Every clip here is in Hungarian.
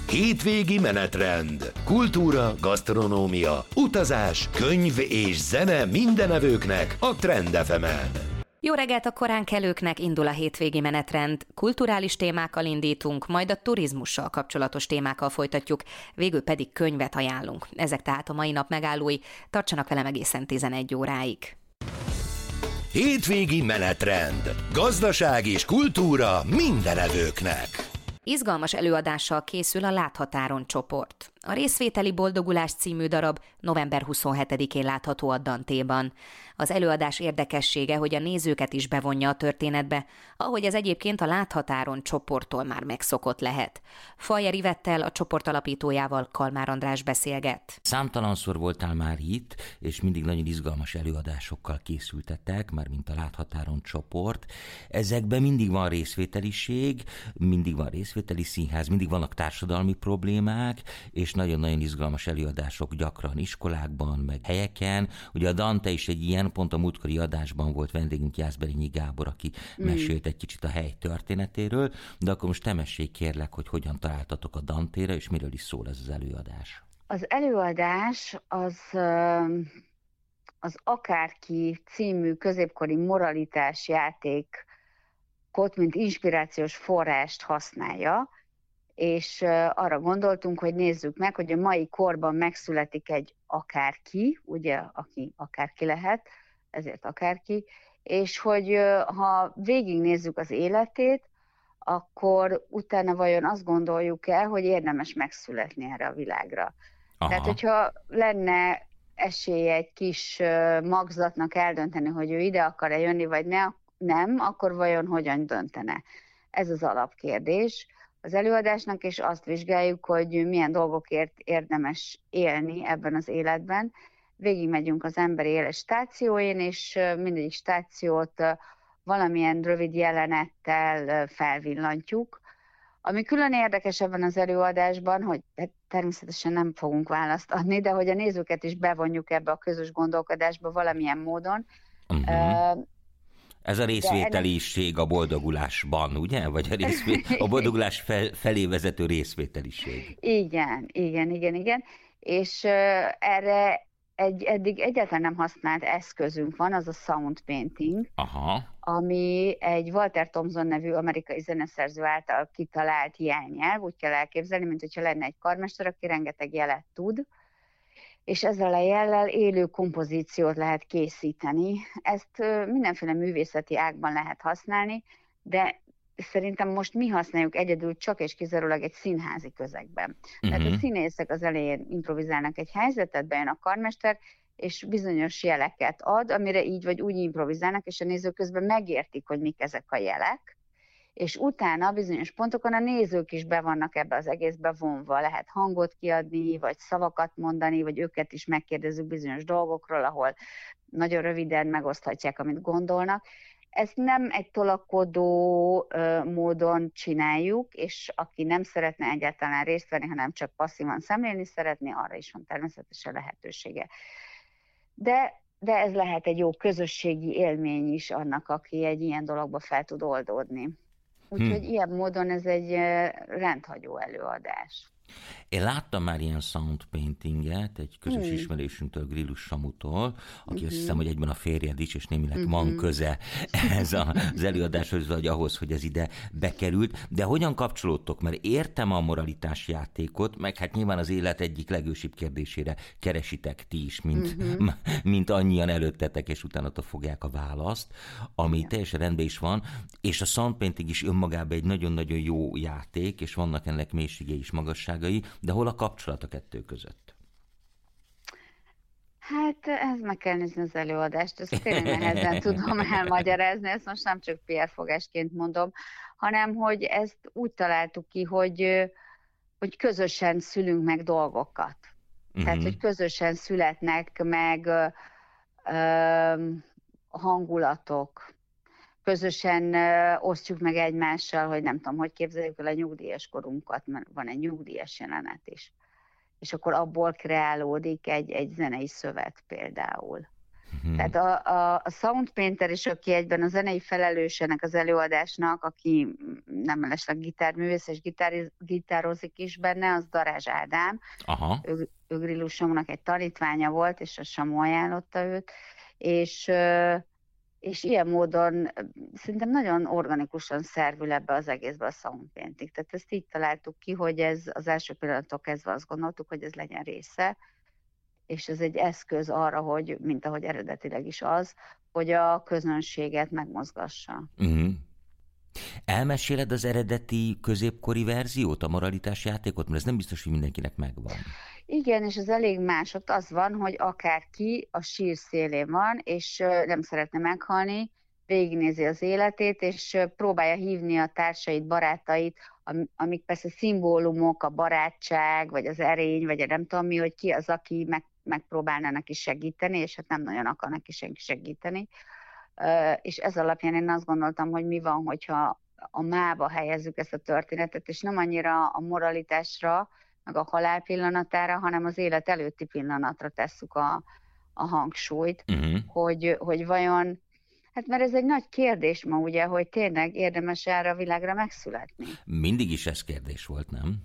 Hétvégi menetrend. Kultúra, gasztronómia, utazás, könyv és zene mindenevőknek a Trend FM-en. Jó reggelt a koránkelőknek, indul a hétvégi menetrend. Kulturális témákkal indítunk, majd a turizmussal kapcsolatos témákkal folytatjuk, végül pedig könyvet ajánlunk. Ezek tehát a mai nap megállói, tartsanak velem egészen 11 óráig. Hétvégi menetrend. Gazdaság és kultúra mindenevőknek. Izgalmas előadással készül a Láthatáron csoport. A Részvételi Boldogulás című darab november 27-én látható a Dantéban. Az előadás érdekessége, hogy a nézőket is bevonja a történetbe, ahogy ez egyébként a Láthatáron csoporttól már megszokott lehet. Fajer Ivettel, a csoport alapítójával Kalmár András beszélget. Számtalanszor voltál már itt, és mindig nagyon izgalmas előadásokkal készültetek, már mint a Láthatáron csoport. Ezekben mindig van részvételiség, mindig van részvételi színház, mindig vannak társadalmi problémák, és nagyon-nagyon izgalmas előadások gyakran iskolákban, meg helyeken. Ugye a Dante is egy ilyen, pont a múltkori adásban volt vendégünk Jászberényi Gábor, aki mesélt egy kicsit a hely történetéről, de akkor most te mesélj kérlek, hogy hogyan találtatok a Dantére, és miről is szól ez az előadás. Az előadás az Akárki című középkori moralitás játékot, mint inspirációs forrást használja, és arra gondoltunk, hogy nézzük meg, hogy a mai korban megszületik egy akárki, ugye, aki akárki lehet, ezért akárki, és hogy ha végignézzük az életét, akkor utána vajon azt gondoljuk-e, hogy érdemes megszületni erre a világra. Aha. Tehát, hogyha lenne esélye egy kis magzatnak eldönteni, hogy ő ide akar-e jönni, vagy nem, akkor vajon hogyan döntene? Ez az alapkérdés az előadásnak, és azt vizsgáljuk, hogy milyen dolgokért érdemes élni ebben az életben. Végigmegyünk az emberi élet stációin, és mindegyik stációt valamilyen rövid jelenettel felvillantjuk. Ami külön érdekes ebben az előadásban, hogy természetesen nem fogunk választ adni, de hogy a nézőket is bevonjuk ebbe a közös gondolkodásba valamilyen módon. Ez a részvételiség a boldogulásban, ugye? Vagy a boldogulás felé vezető részvételiség. Igen. És erre eddig egyáltalán nem használt eszközünk van, az a sound painting, ami egy Walter Thompson nevű amerikai zeneszerző által kitalált jelnyelv, úgy kell elképzelni, mint hogyha lenne egy karmester, aki rengeteg jelet tud, és ezzel a jellel élő kompozíciót lehet készíteni. Ezt mindenféle művészeti ágban lehet használni, de szerintem most mi használjuk egyedül csak és kizárólag egy színházi közegben. Tehát a színészek az elején improvizálnak egy helyzetet, bejön a karmester, és bizonyos jeleket ad, amire így vagy úgy improvizálnak, és a nézők közben megértik, hogy mik ezek a jelek, és utána bizonyos pontokon a nézők is be vannak ebbe az egészbe vonva. Lehet hangot kiadni, vagy szavakat mondani, vagy őket is megkérdezzük bizonyos dolgokról, ahol nagyon röviden megoszthatják, amit gondolnak. Ezt nem egy tolakodó módon csináljuk, és aki nem szeretne egyáltalán részt venni, hanem csak passzívan szemlélni szeretné, arra is van természetesen lehetősége. De ez lehet egy jó közösségi élmény is annak, aki egy ilyen dologba fel tud oldódni. Úgyhogy ilyen módon ez egy rendhagyó előadás. Én láttam már ilyen sound paintinget egy közös ismerősünktől, Grillus Samutól, aki azt hiszem, hogy egyben a férjed is, és némileg van köze ez az előadáshoz, vagy ahhoz, hogy ez ide bekerült. De hogyan kapcsolódtok? Mert értem a moralitás játékot, meg hát nyilván az élet egyik legősibb kérdésére keresitek ti is, mint annyian előttetek, és utána fogják a választ, ami teljesen rendben is van, és a sound painting is önmagában egy nagyon-nagyon jó játék, és vannak ennek mélységei és magasságai, de hol a kapcsolat a kettő között? Hát ez meg kell nézni az előadást, ezt tényleg nehezen tudom elmagyarázni, ezt most nem csak PR fogásként mondom, hanem hogy ezt úgy találtuk ki, hogy közösen szülünk meg dolgokat. Tehát, hogy közösen születnek meg hangulatok, közösen osztjuk meg egymással, hogy nem tudom, hogy képzeljük el a nyugdíjas korunkat, mert van egy nyugdíjas jelenet is. És akkor abból kreálódik egy zenei szövet például. Tehát a sound painter is, aki egyben a zenei felelősenek az előadásnak, aki nem mellesleg gitárművész és gitározik is benne, az Darázs Ádám. Aha. Ő Grillus Samunak egy tanítványa volt, és a Samu ajánlotta őt, és ilyen módon szerintem nagyon organikusan szervül ebbe az egészbe a sound painting. Tehát ezt így találtuk ki, hogy ez az első pillanattól kezdve azt gondoltuk, hogy ez legyen része, és ez egy eszköz arra, hogy, mint ahogy eredetileg is az, hogy a közönséget megmozgassa. Elmeséled az eredeti középkori verziót, a moralitás játékot? Mert ez nem biztos, hogy mindenkinek megvan. Igen, és az elég más. Ott az van, hogy akárki a sír szélén van, és nem szeretne meghalni, végignézi az életét, és próbálja hívni a társait, barátait, amik persze szimbólumok, a barátság, vagy az erény, vagy a nem tudom mi, hogy ki az, aki megpróbálna neki segíteni, és hát nem nagyon akar neki senki segíteni. És ez alapján én azt gondoltam, hogy mi van, hogyha a mába helyezzük ezt a történetet, és nem annyira a moralitásra, meg a halál pillanatára, hanem az élet előtti pillanatra tesszük a hangsúlyt, hogy vajon, hát mert ez egy nagy kérdés ma ugye, hogy tényleg érdemes erre a világra megszületni. Mindig is ez kérdés volt, nem?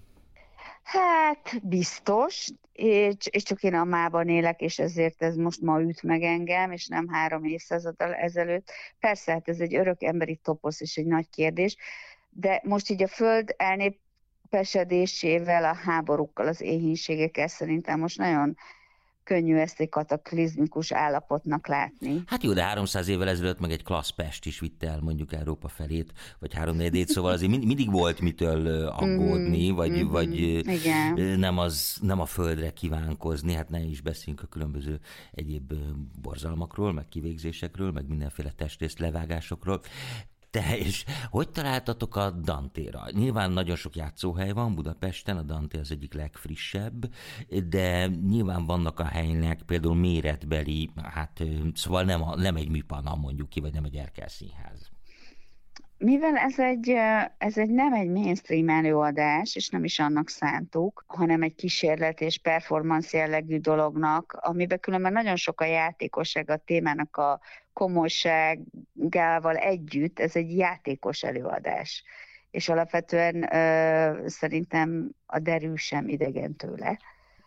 Hát biztos, és csak én a mában élek, és ezért ez most ma üt meg engem, és nem 3 évszázaddal ezelőtt. Persze, hát ez egy örök emberi toposz, és egy nagy kérdés, de most így a Föld elnépesedésével, a háborúkkal, az éhínségekkel szerintem most nagyon könnyű ezt egy kataklizmikus állapotnak látni. Hát jó, de 300 évvel ezelőtt meg egy klassz Pest is vitte el mondjuk Európa felét, vagy 3/4, szóval azért mindig volt mitől aggódni, vagy nem a földre kívánkozni, hát ne is beszéljünk a különböző egyéb borzalmakról, meg kivégzésekről, meg mindenféle testrész levágásokról. És hogy találtatok a Dantéra? Nyilván nagyon sok játszóhely van Budapesten, a Danté az egyik legfrissebb, de nyilván vannak a helynek például méretbeli, hát szóval nem egy műpanam mondjuk ki, vagy nem egy Erkel Színház. Mivel ez nem egy mainstream előadás, és nem is annak szántuk, hanem egy kísérlet és performance jellegű dolognak, amiben különben nagyon sok a játékosság, a témának a komolyságával együtt, ez egy játékos előadás. És alapvetően szerintem a derű sem idegen tőle.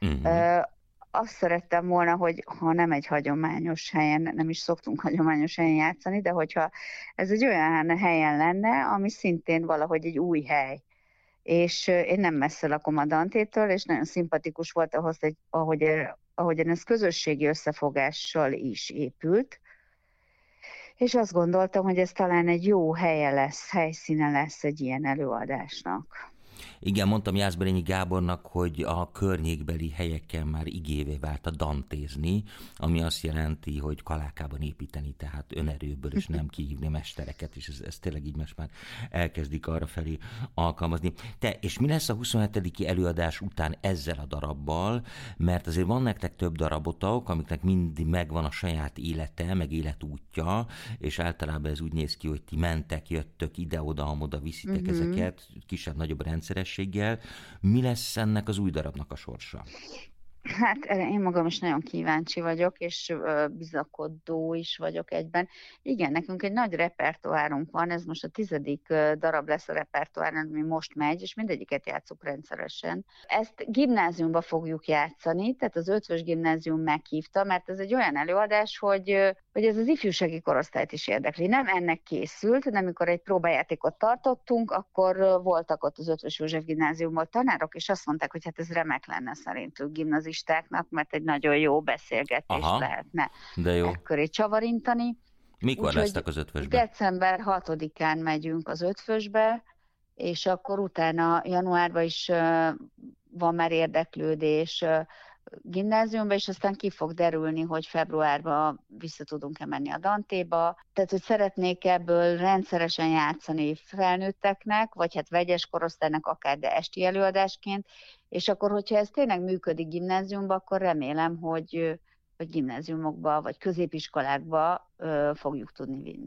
Azt szerettem volna, hogy ha nem egy hagyományos helyen, nem is szoktunk hagyományos helyen játszani, de hogyha ez egy olyan helyen lenne, ami szintén valahogy egy új hely. És én nem messze lakom a Dantétől, és nagyon szimpatikus volt ahhoz, ahogyan ez közösségi összefogással is épült. És azt gondoltam, hogy ez talán egy jó helyszíne lesz egy ilyen előadásnak. Igen, mondtam Jászberényi Gábornak, hogy a környékbeli helyeken már igévé vált a dantézni, ami azt jelenti, hogy kalákában építeni, tehát önerőből, és nem kihívni mestereket, és ez tényleg így most már elkezdik arra felé alkalmazni. És mi lesz a 27. előadás után ezzel a darabbal, mert azért van nektek több darabotok, amiknek mindig megvan a saját élete, meg életútja, és általában ez úgy néz ki, hogy ti mentek, jöttök ide-oda, amoda viszitek ezeket, kisebb-nagyobb rendszerességgel. Mi lesz ennek az új darabnak a sorsa? Hát én magam is nagyon kíváncsi vagyok, és bizakodó is vagyok egyben. Igen, nekünk egy nagy repertoárunk van, ez most a 10. darab lesz a repertoáron, ami most megy, és mindegyiket játsszuk rendszeresen. Ezt gimnáziumba fogjuk játszani, tehát az Ötvös Gimnázium meghívta, mert ez egy olyan előadás, hogy ez az ifjúsági korosztályt is érdekli. Nem ennek készült, de amikor egy próbajátékot tartottunk, akkor voltak ott az Ötvös József Gimnáziumban tanárok, és azt mondták, hogy hát ez remek lenne szerintük gimnazistáknak, mert egy nagyon jó beszélgetést lehetne ekköré csavarintani. Mikor lesztek az Ötvösbe? December 6-án megyünk az Ötvösbe, és akkor utána januárban is van már érdeklődés gimnáziumba, és aztán ki fog derülni, hogy februárban vissza tudunk-e menni a Dantéba. Tehát, hogy szeretnék ebből rendszeresen játszani felnőtteknek, vagy hát vegyes korosztálynak akár, de esti előadásként, és akkor, hogyha ez tényleg működik gimnáziumba, akkor remélem, hogy gimnáziumokba, vagy középiskolákba fogjuk tudni vinni.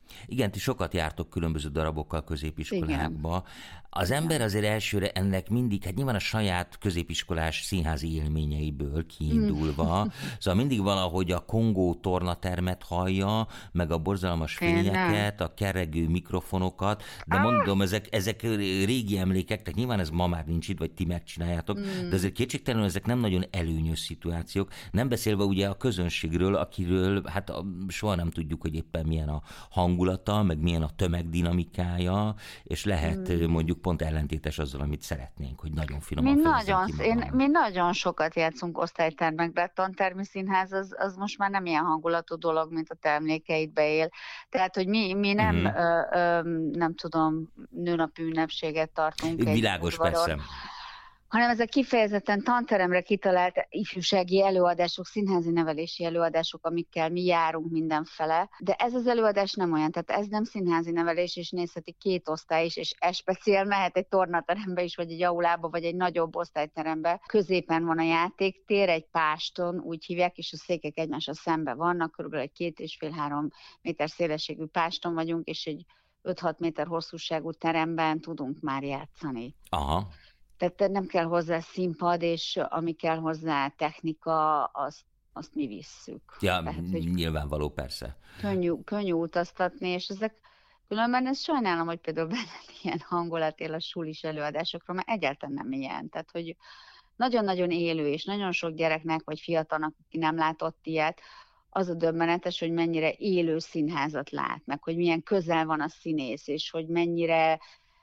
Igen, ti sokat jártok különböző darabokkal középiskolákba. Igen. Az ember azért elsőre ennek mindig, hát nyilván a saját középiskolás színházi élményeiből kiindulva, szóval mindig valahogy a kongó tornatermet hallja, meg a borzalmas fényeket, a keregő mikrofonokat, de mondom, ezek régi emlékek, tehát nyilván ez ma már nincs itt, vagy ti megcsináljátok, de azért kétségtelenül ezek nem nagyon előnyös szituációk, nem beszélve ugye a közönségről, akiről hát soha nem tudjuk, hogy éppen milyen a hangulata, meg milyen a tömegdinamikája, és lehet mondjuk pont ellentétes azzal, amit szeretnénk, hogy nagyon finoman fejezzem ki magam. Mi nagyon sokat játszunk osztálytermekbe, a tantermi színház az most már nem ilyen hangulatú dolog, mint a te emlékeidbe él. Tehát, hogy mi nem, nem tudom, nőnapi ünnepséget tartunk. Világos, persze. Hanem ezek kifejezetten tanteremre kitalált ifjúsági előadások, színházi nevelési előadások, amikkel mi járunk mindenfele. De ez az előadás nem olyan, tehát ez nem színházi nevelés, és nézheti 2 osztály is, és speciál mehet egy tornaterembe is, vagy egy aulába, vagy egy nagyobb osztályterembe. Középen van a játéktér, egy páston, úgy hívják, és a székek egymásra szembe vannak, körülbelül egy 2,5-3 méter szélességű páston vagyunk, és egy 5-6 méter hosszúságú teremben tudunk már játszani. Aha. Tehát nem kell hozzá színpad, és ami kell hozzá technika, azt mi visszük. Ja, tehát, nyilvánvaló, persze. Könnyű utaztatni, és ezek különben ezt sajnálom, hogy például benne ilyen hangulat él a sulis előadásokról, mert egyáltalán nem ilyen. Tehát, hogy nagyon-nagyon élő, és nagyon sok gyereknek, vagy fiatalnak, aki nem látott ilyet, az a döbbenetes, hogy mennyire élő színházat lát, meg hogy milyen közel van a színész, és hogy mennyire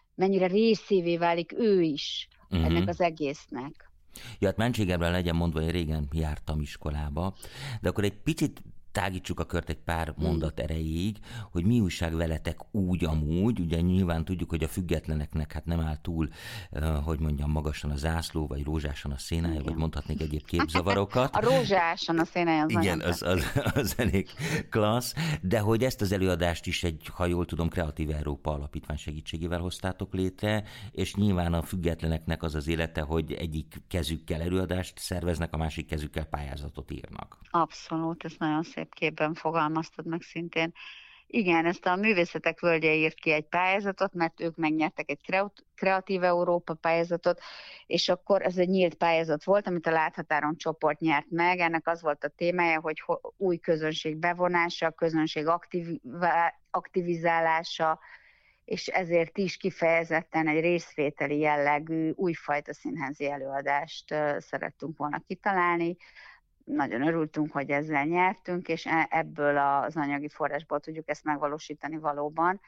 részévé válik ő is ennek az egésznek. Ja, hát mentségemre legyen mondva, hogy régen jártam iskolába, de akkor egy picit tágítsuk a kört egy pár mondat erejéig, hogy mi újság veletek úgy amúgy, ugye nyilván tudjuk, hogy a függetleneknek hát nem áll túl, hogy mondjam, magasan a zászló, vagy rózsásan a szénája, igen, vagy mondhatnék egyéb képzavarokat. A rózsásan a szénája az igen, az elég klassz, de hogy ezt az előadást is ha jól tudom, Kreatív Európa Alapítvány segítségével hoztátok létre, és nyilván a függetleneknek az az élete, hogy egyik kezükkel előadást szerveznek, a másik kezükkel pályázatot írnak. Abszolút, ez nagyon szép képben fogalmaztad meg szintén. Igen, ezt a Művészetek Völgye írt ki egy pályázatot, mert ők megnyertek egy Kreatív Európa pályázatot, és akkor ez egy nyílt pályázat volt, amit a Láthatáron csoport nyert meg. Ennek az volt a témája, hogy új közönség bevonása, közönség aktivizálása, és ezért is kifejezetten egy részvételi jellegű újfajta színházi előadást szerettünk volna kitalálni. Nagyon örültünk, hogy ezzel nyertünk, és ebből az anyagi forrásból tudjuk ezt megvalósítani valóban.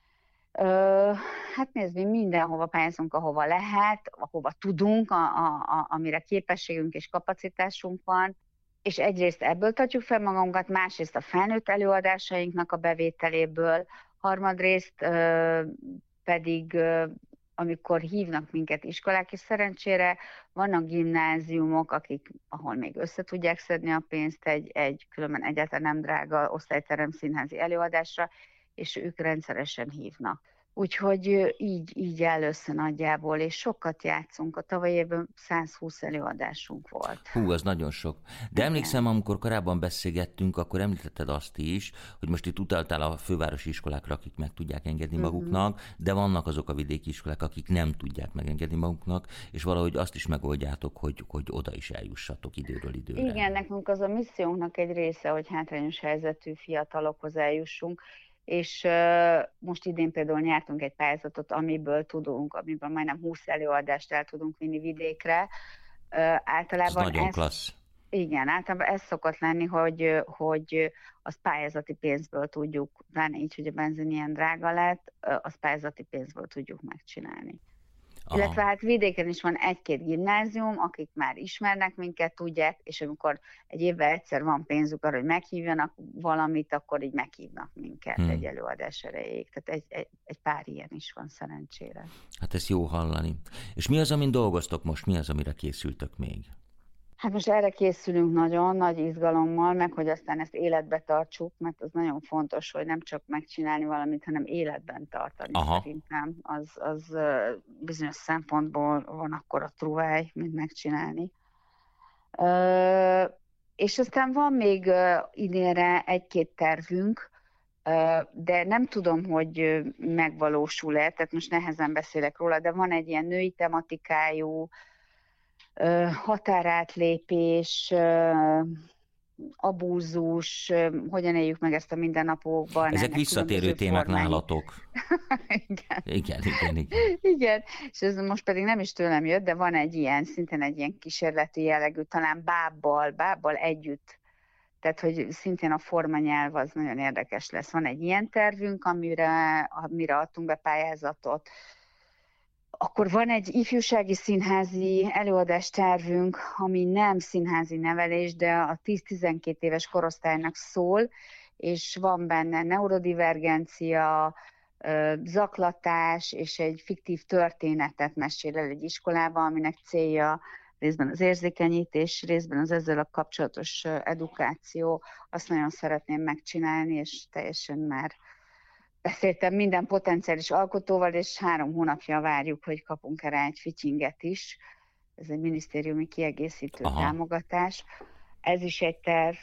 Hát nézd, mi mindenhova pályázunk, ahova lehet, ahova tudunk, amire képességünk és kapacitásunk van, és egyrészt ebből tartjuk fel magunkat, másrészt a felnőtt előadásainknak a bevételéből, harmadrészt pedig amikor hívnak minket iskolák, és szerencsére vannak gimnáziumok, ahol még össze tudják szedni a pénzt egy különben egyáltalán nem drága osztályterem színházi előadásra, és ők rendszeresen hívnak. Úgyhogy így áll össze nagyjából, és sokat játszunk. A tavalyi évben 120 előadásunk volt. Hú, az nagyon sok. De emlékszem, amikor korábban beszélgettünk, akkor említetted azt is, hogy most itt utaltál a fővárosi iskolákra, akik meg tudják engedni maguknak, de vannak azok a vidéki iskolák, akik nem tudják megengedni maguknak, és valahogy azt is megoldjátok, hogy oda is eljussatok időről időre. Igen, nekünk az a missziónknak egy része, hogy hátrányos helyzetű fiatalokhoz eljussunk, és most idén például nyertünk egy pályázatot, amiből majdnem 20 előadást el tudunk vinni vidékre. Általában ez nagyon klassz. Igen, általában ez szokott lenni, hogy azt pályázati pénzből tudjuk, pláne így, hogy a benzin ilyen drága lett, azt pályázati pénzből tudjuk megcsinálni. Aha. Illetve hát vidéken is van 1-2 gimnázium, akik már ismernek minket, tudják, és amikor egy évben egyszer van pénzük arra, hogy meghívjanak valamit, akkor így meghívnak minket egy előadás erejéig. Tehát egy pár ilyen is van szerencsére. Hát ez jó hallani. És mi az, amin dolgoztok most? Mi az, amire készültök még? Hát most erre készülünk nagyon nagy izgalommal, meg hogy aztán ezt életbe tartsuk, mert az nagyon fontos, hogy nem csak megcsinálni valamit, hanem életben tartani. Aha. Szerintem. Az bizonyos szempontból van akkor a truváj, mint megcsinálni. És aztán van még idénre 1-2 tervünk, de nem tudom, hogy megvalósul-e, tehát most nehezen beszélek róla, de van egy ilyen női tematikájú határátlépés, abúzus, hogyan éljük meg ezt a mindennapokban. Ezek visszatérő témák nálatok. Igen. Igen. Igen, és ez most pedig nem is tőlem jött, de van egy ilyen, szintén egy ilyen kísérleti jellegű, talán bábbal együtt. Tehát, hogy szintén a formanyelv az nagyon érdekes lesz. Van egy ilyen tervünk, amire adtunk be pályázatot. Akkor van egy ifjúsági színházi előadástervünk, ami nem színházi nevelés, de a 10-12 éves korosztálynak szól, és van benne neurodivergencia, zaklatás, és egy fiktív történetet mesél el egy iskolában, aminek célja részben az érzékenyítés, részben az ezzel a kapcsolatos edukáció. Azt nagyon szeretném megcsinálni, és teljesen már beszéltem minden potenciális alkotóval, és 3 hónapja várjuk, hogy kapunk rá egy fittinget is. Ez egy minisztériumi kiegészítő támogatás. Ez is egy terv,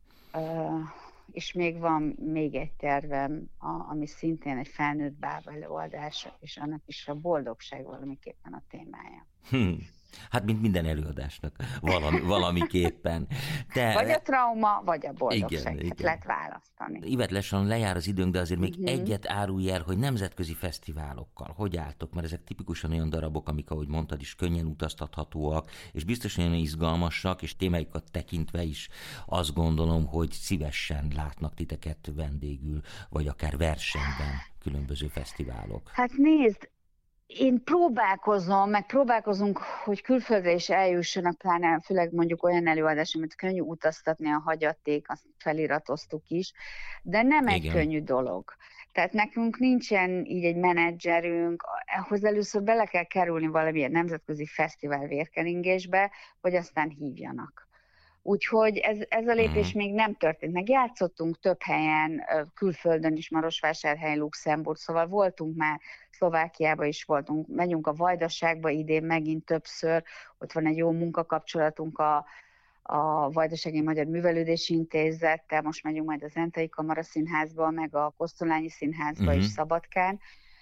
és van még egy tervem, ami szintén egy felnőtt báb előadás, és annak is a boldogság valamiképpen a témája. Hát, mint minden előadásnak, valamiképpen. Vagy a trauma, vagy a boldogság. Igen. Lehet választani. Ivett, lassan lejár az időnk, de azért még egyet árulj el, hogy nemzetközi fesztiválokkal hogy álltok, mert ezek tipikusan olyan darabok, amik, ahogy mondtad is, könnyen utaztathatóak, és biztos olyan izgalmasak, és témáikat tekintve is azt gondolom, hogy szívesen látnak titeket vendégül, vagy akár versenyben különböző fesztiválok. Hát nézd, én próbálkozunk, hogy külföldre is eljussanak, pláne főleg mondjuk olyan előadás, amit könnyű utaztatni, a hagyaték, azt feliratoztuk is, de nem egy könnyű dolog. Tehát nekünk nincsen így egy menedzserünk, ahhoz először bele kell kerülni valamilyen nemzetközi fesztivál vérkeringésbe, hogy aztán hívjanak. Úgyhogy ez a lépés még nem történt. Meg játszottunk több helyen, külföldön is, Marosvásárhely, Luxemburg, szóval voltunk már, Szlovákiába is voltunk, megyünk a Vajdaságba idén megint többször, ott van egy jó munkakapcsolatunk a Vajdasági Magyar Művelődési Intézettel, most megyünk majd az Zentai Kamaraszínházba, meg a Kosztolányi Színházba is Szabadkán.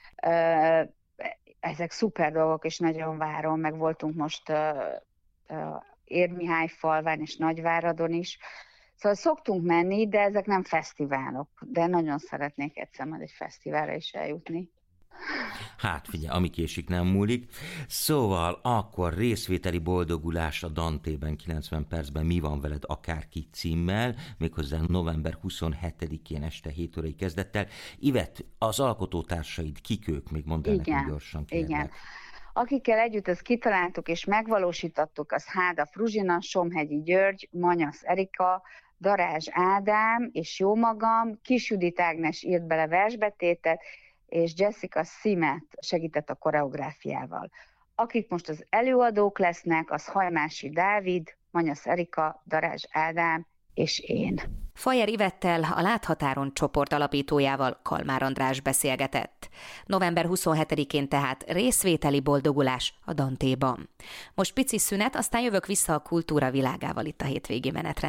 Ezek szuper dolgok, és nagyon várom, meg voltunk most Érmihályfalván és Nagyváradon is. Szóval szoktunk menni, de ezek nem fesztiválok. De nagyon szeretnék egyszer majd egy fesztiválra is eljutni. Hát figyelj, ami késik, nem múlik. Szóval akkor részvételi boldogulás a Dantében 90 percben Mi van veled akárki címmel, méghozzá november 27-én este 7 órai kezdettel. Ivett, az alkotótársaid kik ők? Még mondd el nekünk gyorsan, kérlek. Igen. Akikkel együtt ezt kitaláltuk és megvalósítottuk, az Háda Fruzsina, Somhegyi György, Manyasz Erika, Darázs Ádám és jómagam, Kis Judit Ágnes írt bele versbetétet, és Jessica Simet segített a koreográfiával. Akik most az előadók lesznek, az Hajmási Dávid, Manyasz Erika, Darázs Ádám és én. Fajer Ivettel, a Láthatáron csoport alapítójával Kalmár András beszélgetett. November 27-én tehát részvételi boldogulás a Dantéban. Most pici szünet, aztán jövök vissza a kultúra világával itt a Hétvégi Menetrend.